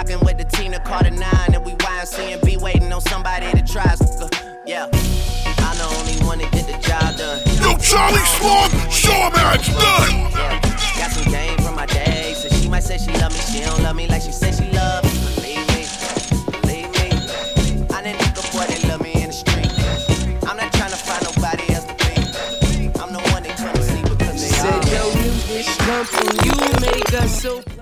Rockin' with the Tina Carter 9 and we YNCB waiting on somebody to try. Yeah, I'm the only one that get the job done. Yo, Charlie Sloan, show him how it's done. Yeah, got some game from my day, so she might say she love me, she don't love me like she said she love me. Believe me, I didn't think before they love me in the street. I'm not trying to find nobody else to be. I'm the one they come to see because they said, yo, music come from you, make us so